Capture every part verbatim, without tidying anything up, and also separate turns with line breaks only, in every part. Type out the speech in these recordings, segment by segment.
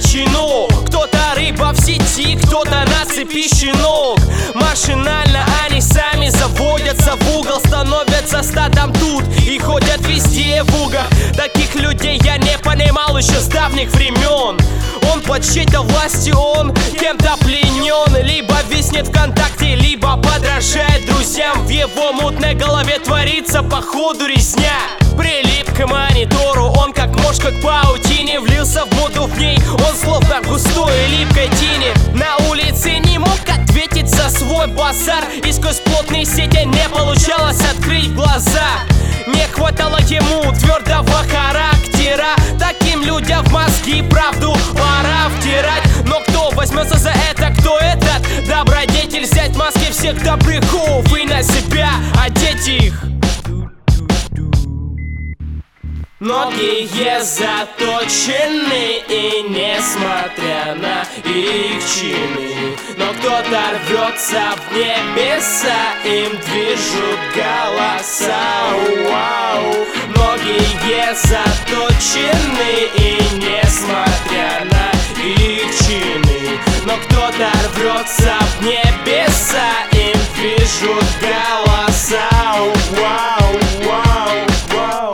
заточено. Кто-то рыба в сети, кто-то на цепи щенок. Машинально они сами заводятся в угол, становятся стадом тут и ходят везде в угол. Таких людей я не понимал еще с давних времен. Он под чьей-то властью, он кем-то пленен. Либо виснет ВКонтакте, либо подражает друзьям. В его мутной голове творится походу резня. Прилип к монитору, он как мошка к паутине. Влился в моду в ней, он словно в густой и липкой тени. На улице не мог ответить за свой базар, и сквозь плотные сети не получалось открыть глаза. Не хватало ему твердого характера. Таким людям в мозги правду пора втирать. Но кто возьмется за это, кто этот добродетель? Взять маски всех добряков и на себя одеть их. Многие заточены, и несмотря на их чины, но кто-то рвется в небеса, им движут голоса. Вау. Многие заточены, и несмотря на их чины, но кто-то рвется в небеса, им движут голоса. Вау, вау, вау.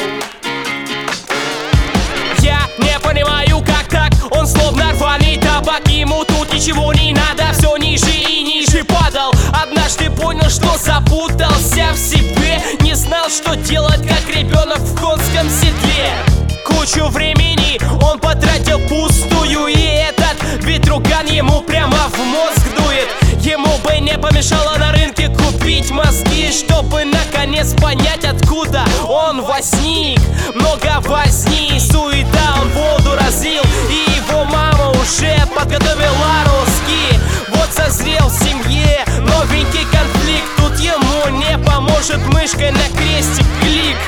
Понимаю, как так, он словно рваный табак. Ему тут ничего не надо, все ниже и ниже падал. Однажды понял, что запутался в себе, не знал, что делать, как ребенок в конском седле. Кучу времени он потратил пустую, и этот ветруган ему прямо в мозг дует. Ему бы не помешало на рынке купить мозги, чтобы наконец понять, откуда он возник. Много возни, суета, он воду разлил, и его мама уже подготовила русские. Вот созрел в семье новенький конфликт, тут ему не поможет мышкой на крестик клик.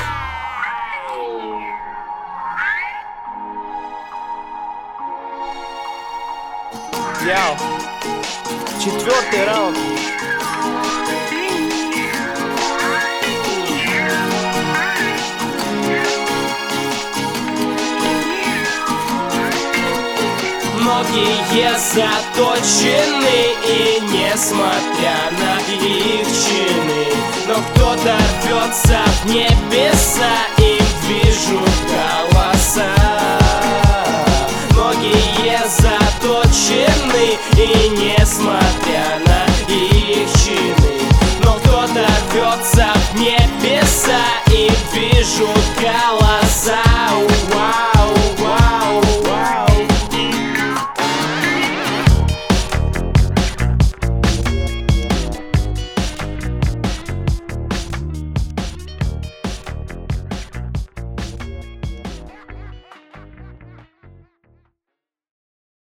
Яу. Четвертый раунд. Многие заточены, и несмотря на их чины, но кто-то рвется в небеса, им движут голоса. Многие заточены, и не